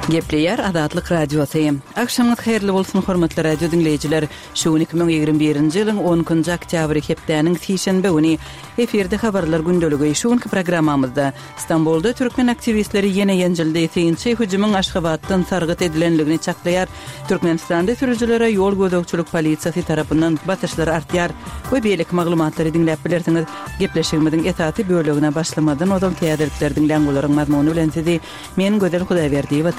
Gepleyer Azatlyk radiosu. Akşamyz hayrly bolsun hormatly radio dinleyijiler. Şu 2021-nji ýylyň 10-njy oktýabry hepdeniň sişenbe güni eferde habarlar gündöligi şu programmamyzda Istanbulda türkmen aktivistleri ýene ýenjildi. Ýetinçi hüjümyň Aşgabatdan sargyt edilenligini çaklaýar. Türkmenistanda sürüjilere ýol gözegçilik polisiýasy tarapyndan batyşlar artýar. Bu beýlik maglumatlary dinläp bilersiňiz. Gepleşigimiziň etaty bölегine başlamadan odam täzeliklerden längularyň mazmuny bilen sizi men Gözel Hudaýberdi we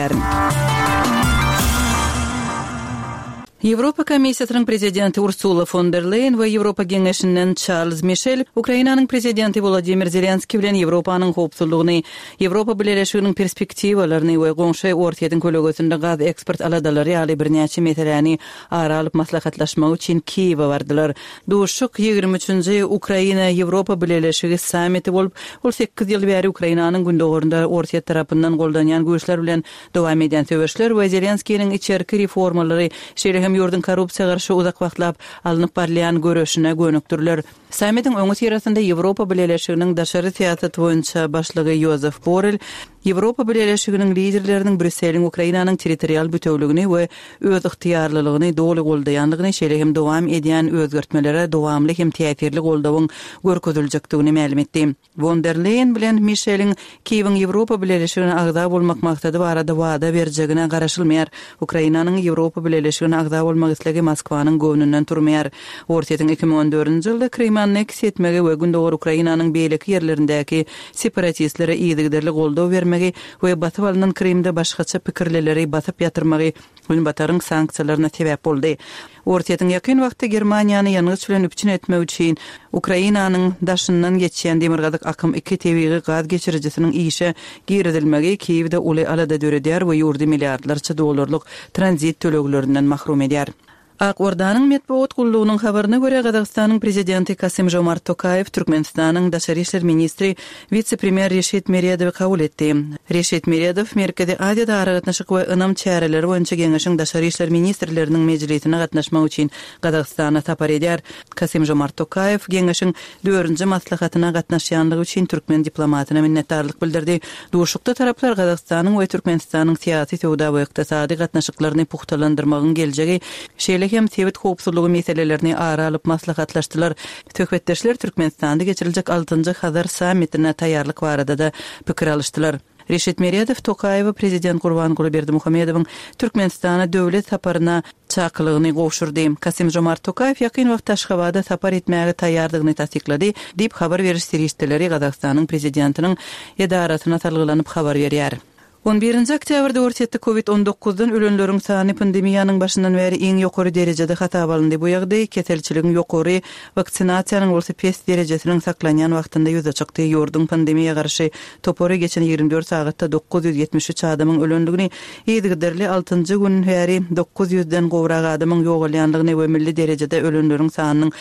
Европа комиссиясының президенти Урсула фон дер Лейн ва Европа кеңешинен Чарльз Мишель Украинаның президенти Владимир Зеленский белән Европаның хопсуллыгын, Европа беләшүнең перспективаларын ва гоңшай ортадан көлөгөсүндә газ экспорт аладылары али бернәчә мәсьәләне аралык маслахатлашмау өчен Киевга бардылар. Душук 23-нче Украина Европа беләшүге саммиты булып, ул 8 ел бәри Украинаның gündөгөрендә орта тарафыннан голданян güýçler белән дәвам eden söwüşler ва Зеленскийның içerki реформалары ýurdun korrupsiýa garşy uzak wagtlap alınıp barlayan görüşüne gönükdirler. Sammitin öňü ýerasynda Ýewropa Birleşiginiň daşary siýasat boýunça başlygy Josef Borrell, Ýewropa Birleşiginiň liderleriniň Brüsseliň Ukrainanyň territorial bütewligini we öz ygtyýarlylygyny doly goldaýanlygyny şeýle dowam edýän özgertmelere dowamly hem täsirli goldawyň görkezüljekdigini ma'lum etdi. Von der Leyen bilen Michel'in Kiýewiň Ýewropa Birleşigine agza bolmak maksady barada wada berjegine garaşylmaýar. Ukrainanyň Ýewropa Birleşigine agza bolmak islegi Moskwanyň göwnünden turmaýar. Ortadan 2014-nji ýylda Krym anneksiýa etmege we gündöwür Ukrainanyň beýleki ýerlerindäki separatistlere ýygyderli goldaw bermegi we batyp alynan Krymda başgaça pikirleleri batyp ýatyrmagy Günbataryň sanksiýalaryna sebäp boldy. Ortadan ýakyn wagtda Germaniýany ýanygyç bilen üpçün etmek üçin Ukrainanyň daşyndan geçýän demirgazyk akym 2 tebigi gaz geçiricisiniň işe giridilmegi Kiýewde uly alada döredýär we ýurdy milliardlarça dollarlyk tranzit töleglerinden mahrum edýär. Ak Ordanyň medeniýet gullugynyň habaryna görä Gazagstanyň prezidenti Kasym-Jomart Tokayew Türkmenistanyň daşary işler ministri vice-premier Reşit Meredowy kabul etdi. Reşit Meredow Merkezi Aziýada aragatnaşyk we ynam çäreleri boýunça geňeşiň daşary işler ministrleriniň mejlisine gatnaşmak üçin Gazagstana tapar edýär. Kasym-Jomart Tokayew geňeşiň 4-nji maslahatyna gatnaşýanlygy üçin türkmen diplomatyna minnetdarlyk bildirdi. Duşukda taraplar Gazagstanyň we Türkmenistanyň syýasy, sowda we ykdysady gatnaşyklaryny puhtalandyrmagyň geljegi hem sewet hopsuzlygy meselelerini ara alyp maslahatlaşdylar. Töhbetdeşler Türkmenistanda geçiriljek 6-njy Hazar sammitine taýýarlyk barada da pikir alışdylar. Reşit Meredow Tokayew prezident Gurbanguly Berdimuhammedowyň Türkmenistana döwlet saparyna çakylygyny gowşurdy. Kasym-Jomart Tokayew ýakyn wagtda Aşgabatda sapar etmäge taýýarlygyny tasdiklady diýip habar beriş serýişleri Gazagstanyň prezidentiniň edaratyna talgylanyp habar berýär. 11-nji oktýabrda ortaýatda COVID-19-dan ölenleriň sany pandemiýanyň başyndan bäri iň ýokary derejede hatap alındy. Bu ýagdaý keselçiligiň ýokary, vaksinasiýanyň bolsa pes derejesiniň saklanýan wagtynda ýüze çykdy. Ýurdun pandemiýaga garşy topary geçen 24 sagatda 973 adamyň ölenligini, ýygyderli 6-njy gün bäri 900-den gowrak adamyň ýogalýanlygyny we milli derejede ölenleriň sanynyň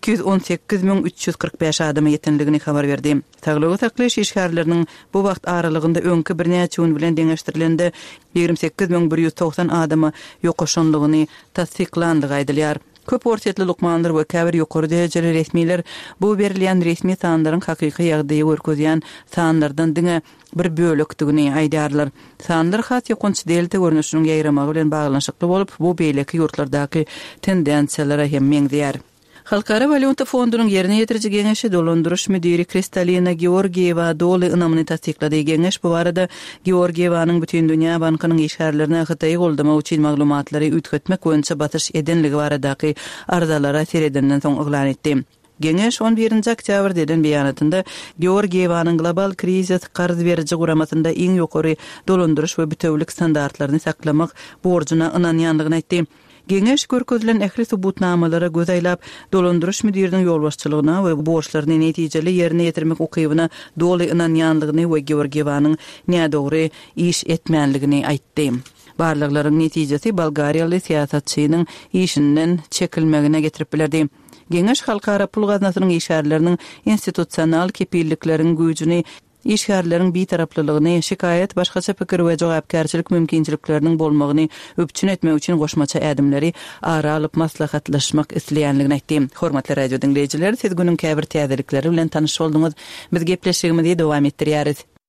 218.345 adamy ýetenligini habar berdi. Saglygy saklaýyş işgärleriniň bu wagt aralygynda öňkü birnäçe gün bilen deňeşdirilende 28.190 adamy ýokaşanlygyny tasdiklandygy aýdylýar. Köp ortaýatly lukmanlar we käbir ýokary derejeli resmiler bu berilýän resmi sanlaryň hakyky ýagdaýy görkezýän sanlardan diňe bir bölekdigini aýdýarlar. Sanlar hat ýokunç delte görnüşiniň ýaýramagy bilen baglanyşykly bolup, bu beýleki ýurtlardaky tendensiýalary hem meňdýär. Halkara Valyuta Fondunyň ýerine ýetiriji geňeşi dolandyryş müdiri Kristalina Georgieva doly ynamyny tasdiklady. Geňeş bu barada Georgievanyň bütün dünýä bankynyň işgärlerine Hytaýy goldamak üçin maglumatlary ütketmek boýunça batyş edenligi baradaky arzalara seredinden soň eglan etdi. Geňeş 11-nji oktýabr deden beýanatynda Georgievanyň global krizis garz beriji guramasynda iň ýokary dolandyryş we bütewlik standartlaryny saklamak borjuna ynanýanlygyny aýtdy. Geňeş görkezlen ähli subutnamalara göz aýlap, dolandyryş müdiriniň ýolbaşçylygyna we borçlaryny netijeli ýerine ýetirmek ukybyna doly ynanýanlygyny we Georgievanyň nädogry iş etmänligini aýtdy. Barlyklaryň netijesi Bolgariýaly siýasatçynyň işinden çekilmegine getirip bilerdi. Geňeş halkara pul gaznasynyň işgärleriniň institusional kepillikleriň güýjüni, işgärleriň bitaraplylygyny, şikayet, başgaça pikir we jogapkärçilik mümkinçilikleriniň bolmagyny öpçün etmek üçin goşmaça ädimleri ara alyp maslahatlaşmak isleýänligini aýtdy. Hormatly radio dinleyijiler, siz günüň käbir täzelikleri bilen tanyş bolduňyz. Biz gepleşigimizi dowam etdirýäris.